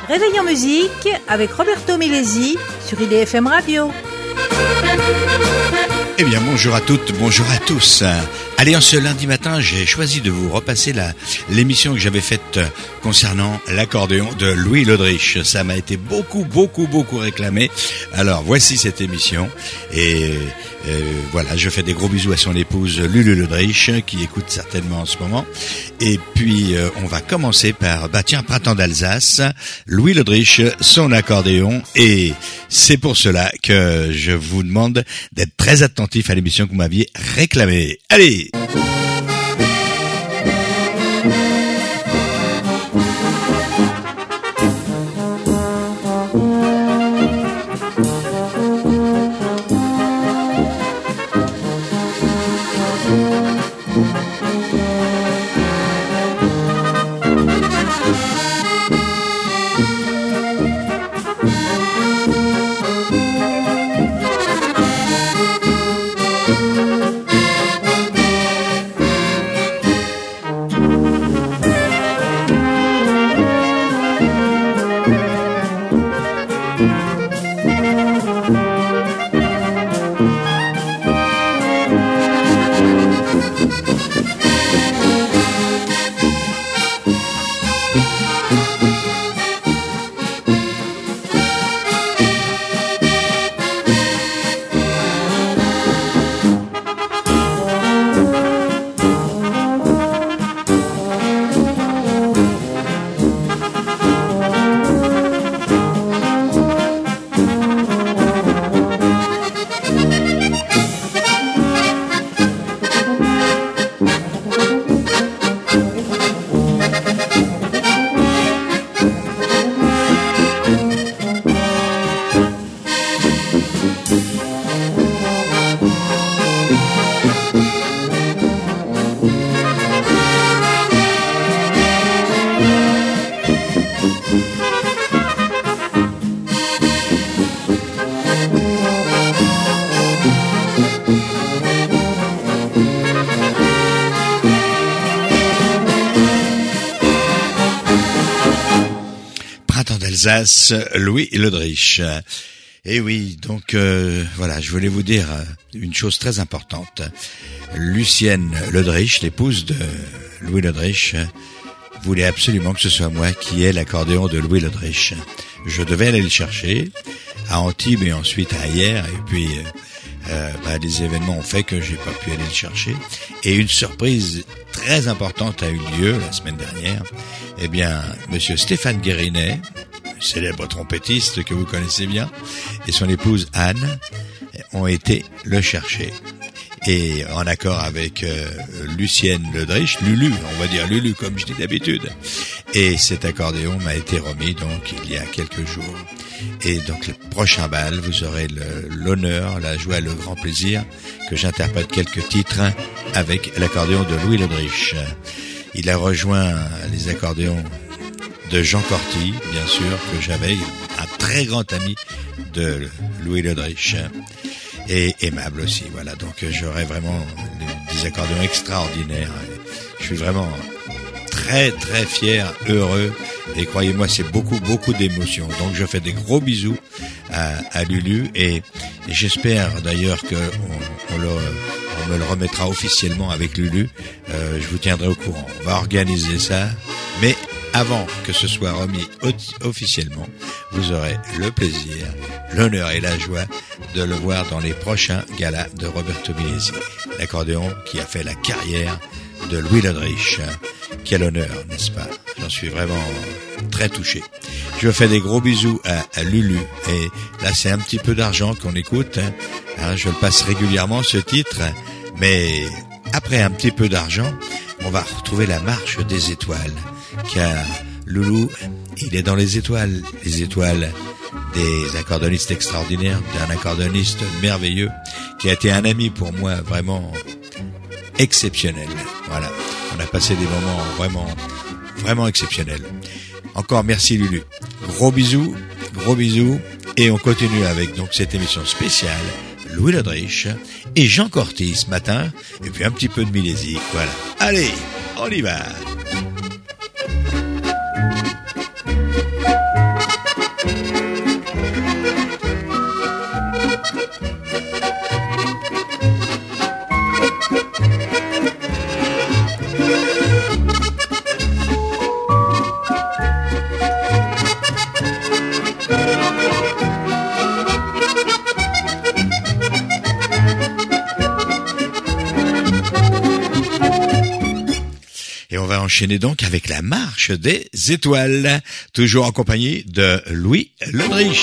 Réveil en musique avec Roberto Milesi sur IDFM Radio. Eh bien, bonjour à toutes, bonjour à tous. Allez, en ce lundi matin, j'ai choisi de vous repasser l'émission que j'avais faite concernant l'accordéon de Louis Lodrich. Ça m'a été beaucoup réclamé. Alors, voici cette émission. Et voilà, je fais des gros bisous à son épouse Lulu Lodrich, qui écoute certainement en ce moment. Et puis, on va commencer par, Printemps d'Alsace, Louis Lodrich, son accordéon. Et c'est pour cela que je vous demande d'être très attentif à l'émission que vous m'aviez réclamée. Allez! Alsace, Louis Lodrich. Et oui, donc voilà, je voulais vous dire une chose très importante. Lucienne Lodrich, l'épouse de Louis Lodrich, voulait absolument que ce soit moi qui ai l'accordéon de Louis Lodrich. Je devais aller le chercher à Antibes et ensuite à Hyères, et puis les événements ont fait que j'ai pas pu aller le chercher. Et une surprise très importante a eu lieu la semaine dernière. Eh bien, monsieur Stéphane Guérinet, célèbre trompettiste que vous connaissez bien, et son épouse Anne ont été le chercher. Et en accord avec Lucienne Lodrich, Lulu, on va dire Lulu comme je dis d'habitude. Et cet accordéon m'a été remis donc il y a quelques jours. Et donc le prochain bal, vous aurez l'honneur, la joie, le grand plaisir que j'interprète quelques titres avec l'accordéon de Louis Lodrich. Il a rejoint les accordéons de Jean Corty, bien sûr, que j'avais, un très grand ami de Louis Lodrich, et aimable aussi. Voilà, donc j'aurais vraiment des accordéons extraordinaires. Je suis vraiment très fier, heureux, et croyez-moi, c'est beaucoup d'émotions. Donc je fais des gros bisous à Lulu, et j'espère d'ailleurs que on me le remettra officiellement avec Lulu. Je vous tiendrai au courant. On va organiser ça, mais avant que ce soit remis officiellement, vous aurez le plaisir, l'honneur et la joie de le voir dans les prochains galas de Roberto Milesi, l'accordéon qui a fait la carrière de Louis Lodrich. Quel honneur, n'est-ce pas? J'en suis vraiment très touché. Je fais des gros bisous à Lulu, et là c'est un petit peu d'argent qu'on écoute, je le passe régulièrement ce titre, mais après un petit peu d'argent, on va retrouver la marche des étoiles, car Loulou, il est dans les étoiles des accordéonistes extraordinaires, d'un accordéoniste merveilleux, qui a été un ami pour moi vraiment exceptionnel. Voilà, on a passé des moments vraiment exceptionnels. Encore merci Lulu. Gros bisous, et on continue avec donc cette émission spéciale Louis Lodrich et Jean Corty ce matin, et puis un petit peu de Milesi. Voilà. Allez, on y va. Et on va enchaîner donc avec la marche des étoiles, toujours en compagnie de Louis Ledrich.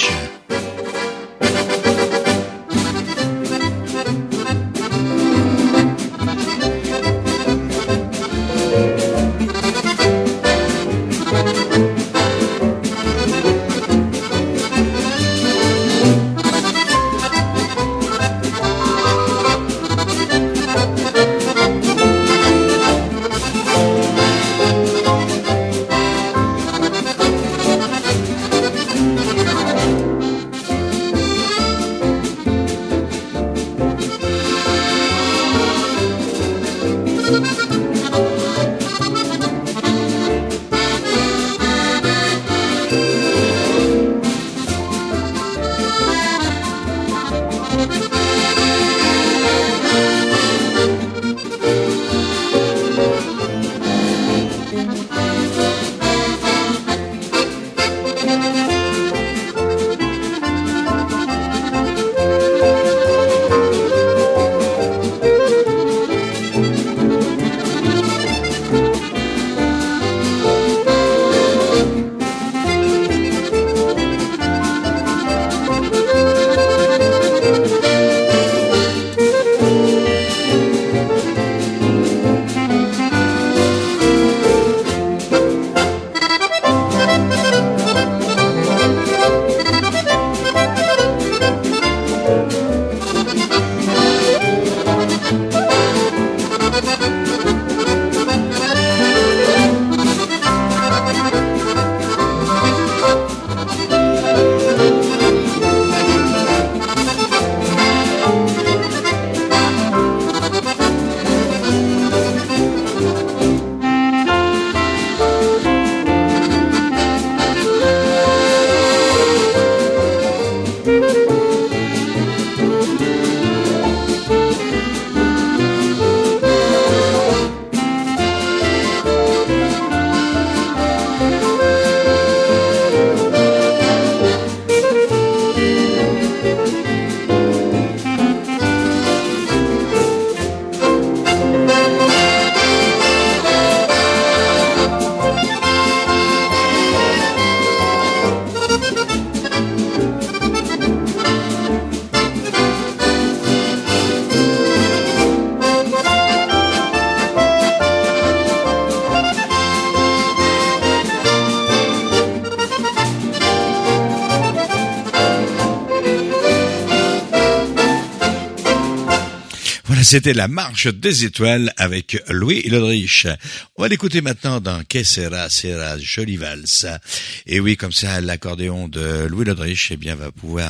C'était la marche des étoiles avec Louis Ledrich. On va l'écouter maintenant dans Que sera, sera, jolie valse. Et oui, comme ça, l'accordéon de Louis Ledrich, eh bien, va pouvoir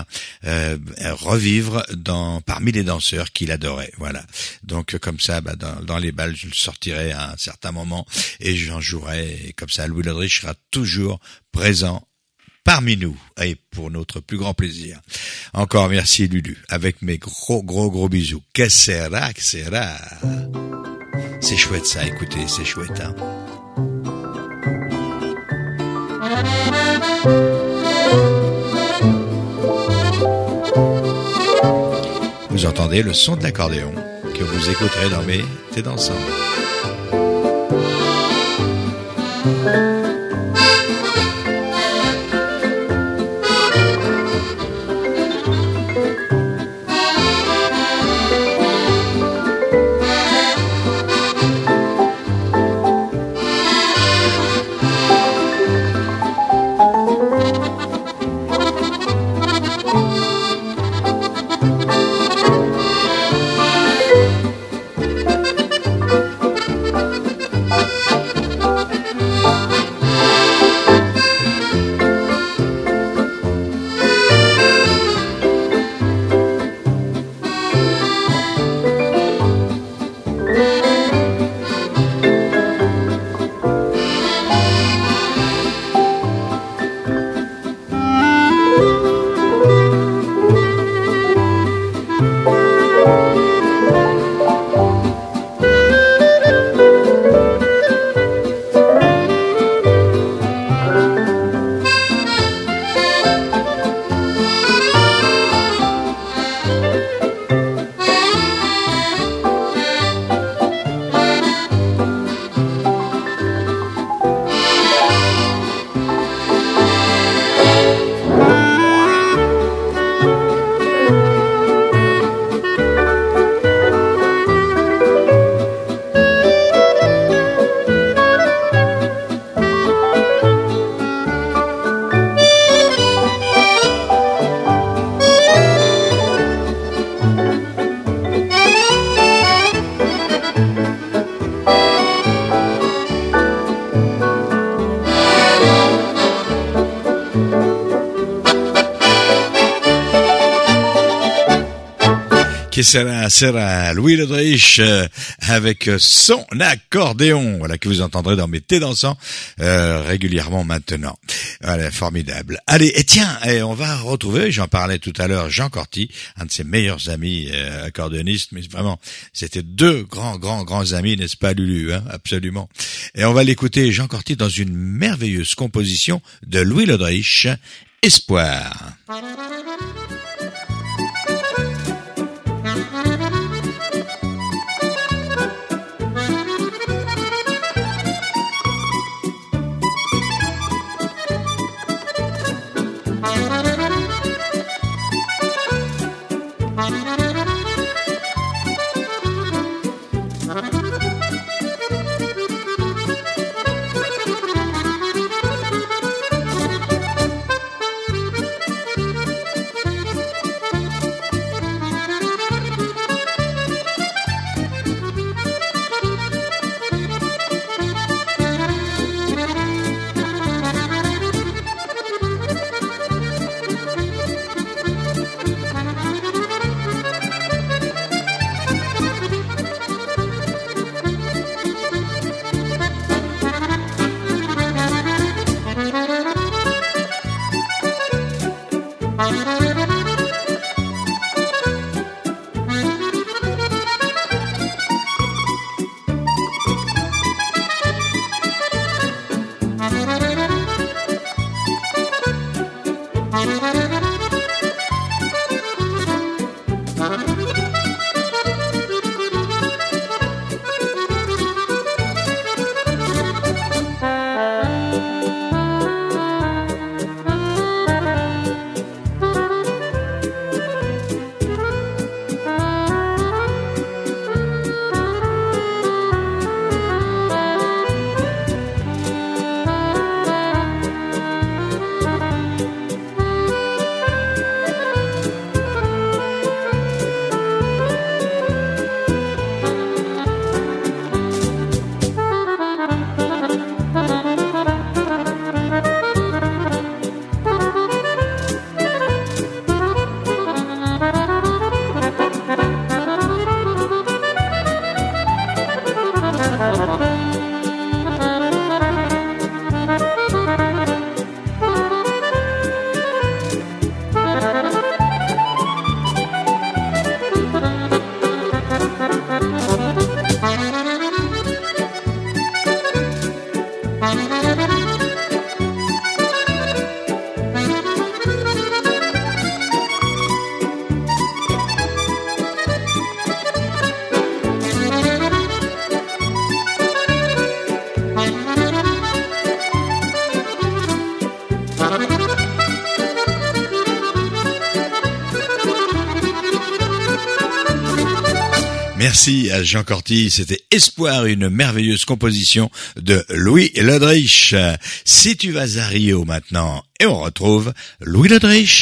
revivre parmi les danseurs qu'il adorait. Voilà. Donc, comme ça, dans les balles, je le sortirai à un certain moment et j'en jouerai. Et comme ça, Louis Ledrich sera toujours présent parmi nous, et pour notre plus grand plaisir. Encore merci Lulu, avec mes gros bisous. Que sera, que sera. C'est chouette ça, écoutez, c'est chouette, hein. Vous entendez le son de l'accordéon que vous écouterez dans mes T'es dansant. qui sera Louis Ledrich avec son accordéon, voilà, que vous entendrez dans mes thés dansants régulièrement maintenant. Voilà, formidable. Allez, et tiens, on va retrouver, j'en parlais tout à l'heure, Jean Corty, un de ses meilleurs amis accordéonistes, mais vraiment, c'était deux grands amis, n'est-ce pas, Lulu, hein, absolument. Et on va l'écouter, Jean Corty, dans une merveilleuse composition de Louis Ledrich, Espoir. Merci à Jean Corty, c'était Espoir, une merveilleuse composition de Louis Ledrich. Si tu vas à Rio maintenant, et on retrouve Louis Ledrich.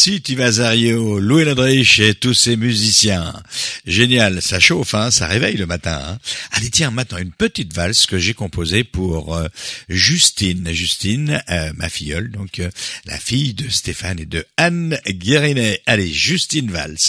Si tu vas à Rio, Louis Ladrich et tous ses musiciens. Génial, ça chauffe, hein, ça réveille le matin. Hein. Allez, tiens, maintenant une petite valse que j'ai composée pour Justine. Justine, ma filleule, donc la fille de Stéphane et de Anne Guérinet. Allez, Justine valse.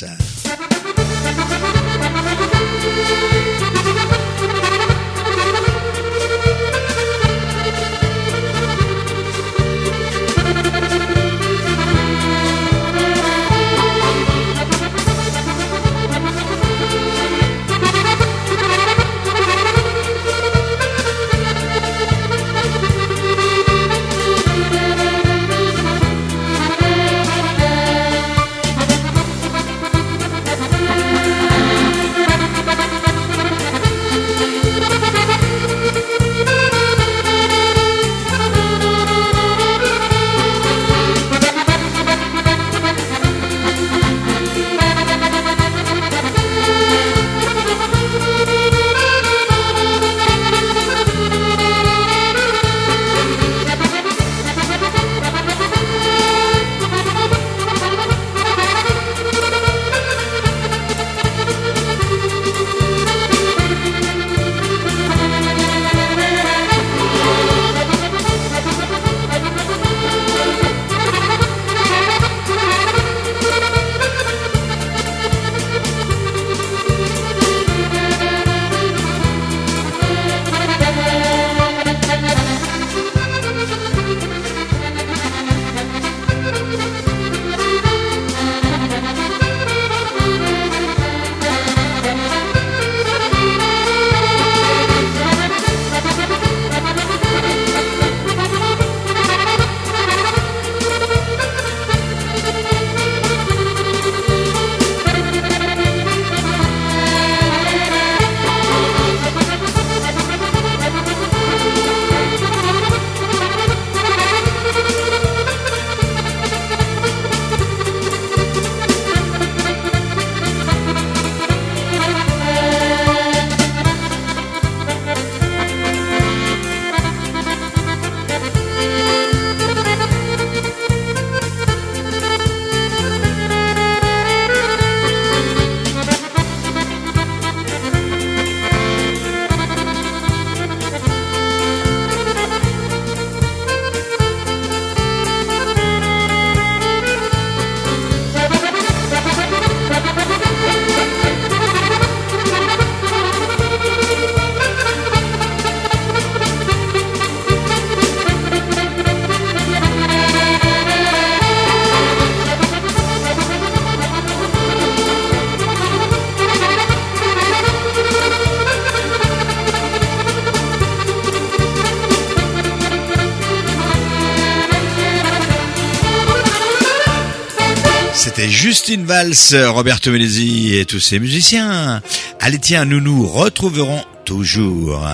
C'était Justine Valls, Roberto Melesi et tous ses musiciens. Allez tiens, nous nous retrouverons toujours.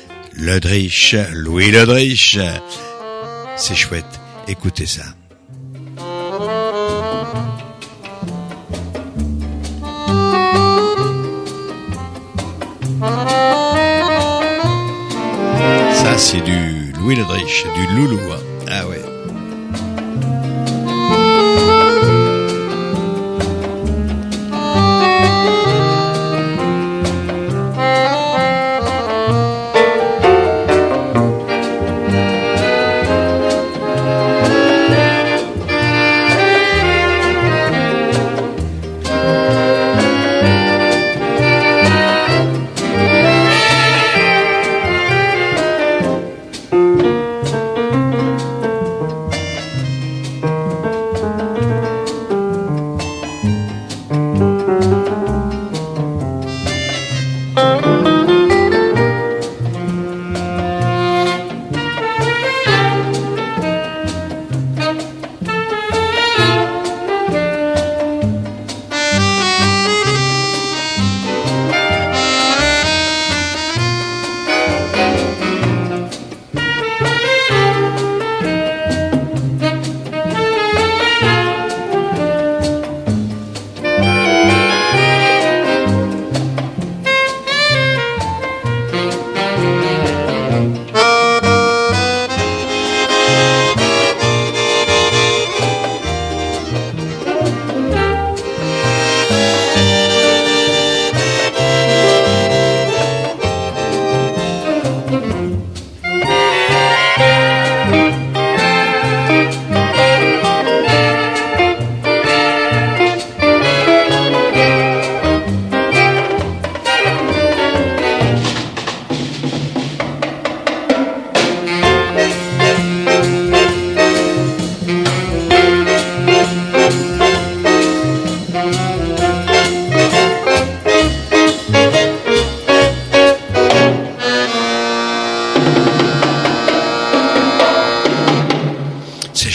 Ladrich, Louis Ladrich. C'est chouette, écoutez ça. Ça c'est du Louis Ladrich, du loulou. Ah ouais.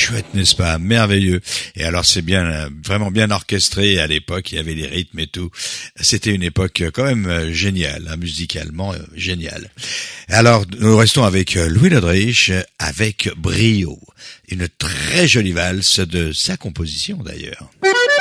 chouette, n'est-ce pas? Merveilleux. Et alors c'est bien, vraiment bien orchestré à l'époque, il y avait les rythmes et tout. C'était une époque quand même géniale, hein, musicalement géniale. Alors nous restons avec Louis Lodrich, avec Brio. Une très jolie valse de sa composition d'ailleurs.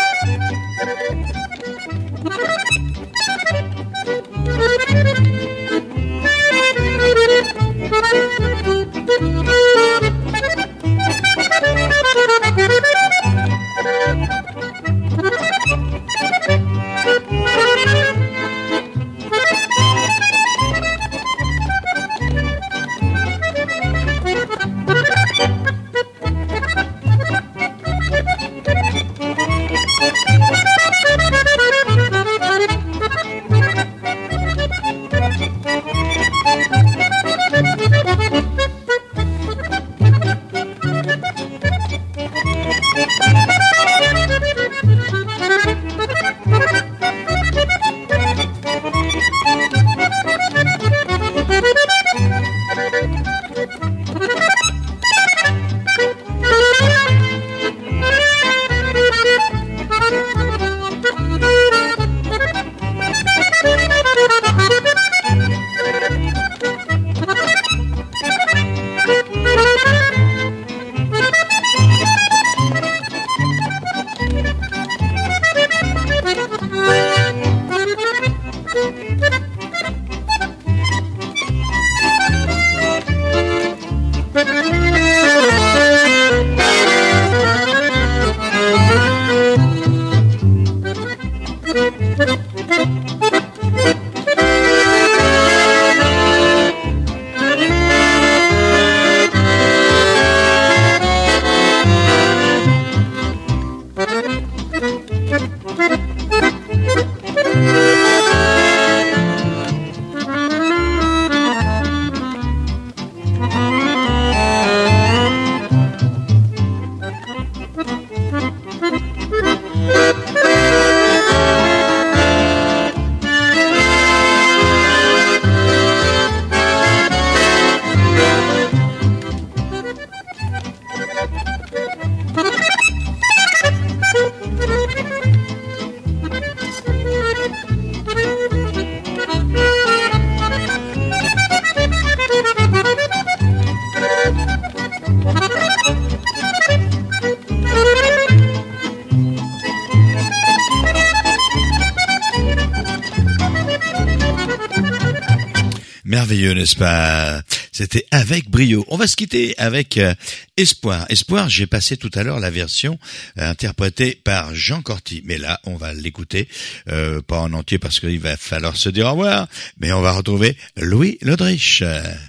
Merveilleux, n'est-ce pas? C'était avec Brio. On va se quitter avec Espoir. Espoir, j'ai passé tout à l'heure la version interprétée par Jean Corty. Mais là, on va l'écouter, pas en entier parce qu'il va falloir se dire au revoir, mais on va retrouver Louis Lodrich.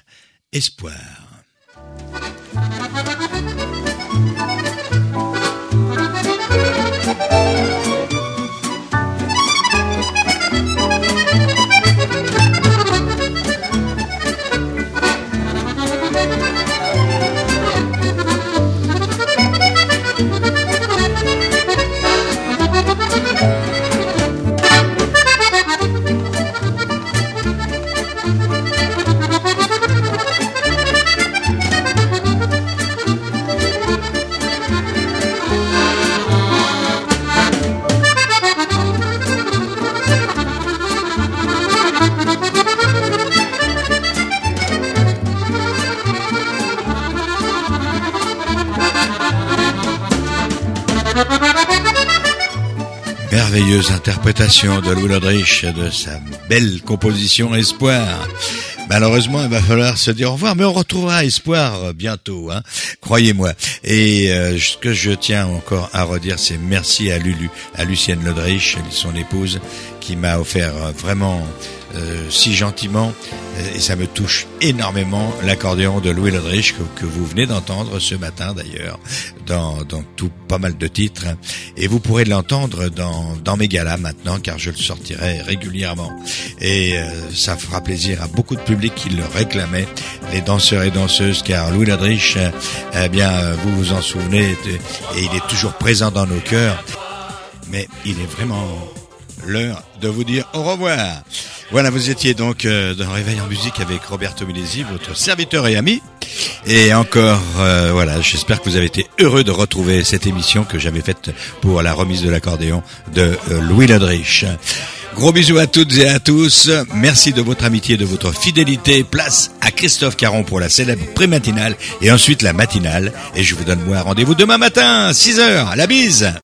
Espoir. Merveilleuse interprétation de Louis Lodrich de sa belle composition Espoir. Malheureusement, il va falloir se dire au revoir, mais on retrouvera Espoir bientôt, hein, croyez-moi. Et ce que je tiens encore à redire, c'est merci à Lulu, à Lucienne Lodrich, son épouse, qui m'a offert vraiment si gentiment, et ça me touche énormément, l'accordéon de Louis Lodrich que vous venez d'entendre ce matin d'ailleurs, dans tout pas mal de titres, et vous pourrez l'entendre dans mes galas maintenant, car je le sortirai régulièrement, et ça fera plaisir à beaucoup de public qui le réclamait, les danseurs et danseuses, car Louis Lodrich, eh bien, vous vous en souvenez, et il est toujours présent dans nos cœurs, mais il est vraiment l'heure de vous dire au revoir. Voilà, vous étiez donc dans Réveil en musique avec Roberto Milesi, votre serviteur et ami. Et encore, voilà, j'espère que vous avez été heureux de retrouver cette émission que j'avais faite pour la remise de l'accordéon de Louis Ledrich. Gros bisous à toutes et à tous. Merci de votre amitié, de votre fidélité. Place à Christophe Caron pour la célèbre pré-matinale et ensuite la matinale. Et je vous donne moi rendez-vous demain matin, 6h. La bise!